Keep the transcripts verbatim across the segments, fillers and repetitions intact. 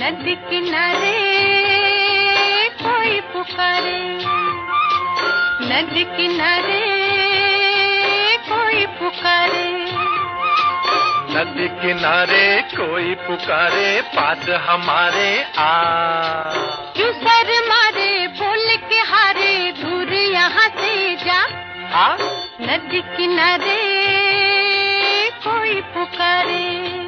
नदी किनारे कोई पुकारे, नदी किनारे कोई पुकारे, नदी किनारे कोई पुकारे, पास हमारे आ। क्यों सर मारे बोल के हारे, दूर यहाँ से जा। आ? नदी किनारे कोई पुकारे।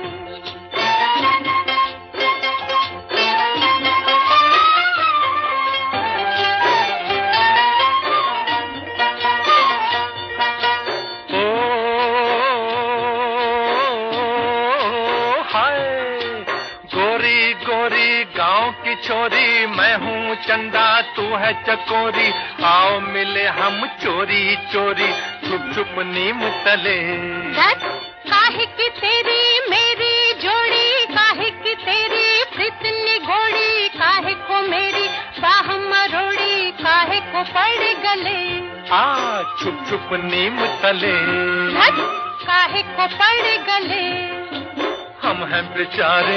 गांव की छोरी मैं हूँ चंदा, तू है चकोरी, आओ मिले हम चोरी चोरी, छुप छुप नीम तले। काहे की तेरी मेरी जोड़ी, काहे की तेरी प्रीतनी घोड़ी, काहे को मेरी बाह मरोड़ी, काहे को पड़ गले। आ छुप छुप नीम तले, काहे को पड़ गले। हम हैं बेचारे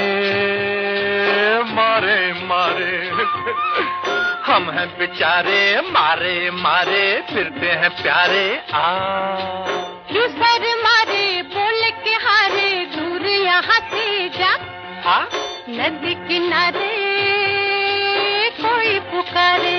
मारे मारे, हम हैं बेचारे मारे मारे, फिरते हैं प्यारे। आ क्यों सर मारे बोल के हारे, दूर यहाँ से जा। आ? नदी किनारे कोई पुकारे।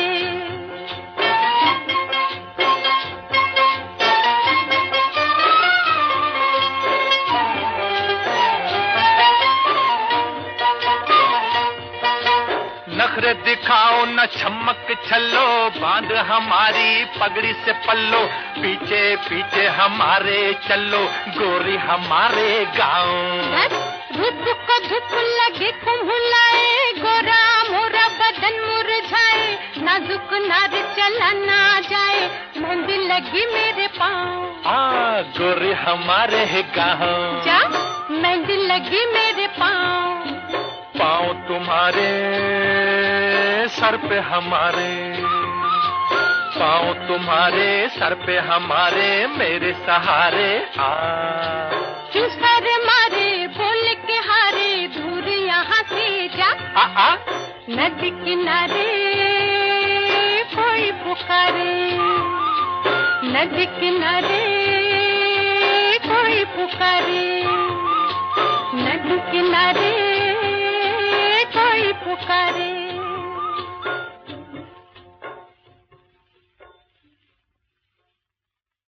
नखरे दिखाओ न छमक छल्लो, बांध हमारी पगड़ी से पल्लो, पीछे पीछे हमारे चलो, गोरी हमारे गाँव। धूप को धूप लगे कुम्हुलाए, गोरा मोरा बदन मुरझाए, नाजुक नार चला ना जाए, मेहंदी लगी मेरे पाँव। आ गोरी हमारे गाँव। जा मेहंदी लगी मेरे पाँव। पाँव तुम्हारे सर पे हमारे, पाँव तुम्हारे सर पे हमारे, मेरे सहारे। आ क्यों सर मारे बोल के हारे, दूर यहाँ से जा। आ, आ? नदी किनारे कोई पुकारे, नदी किनारे कोई पुकारे, नदी किनारे कोई पुकारे।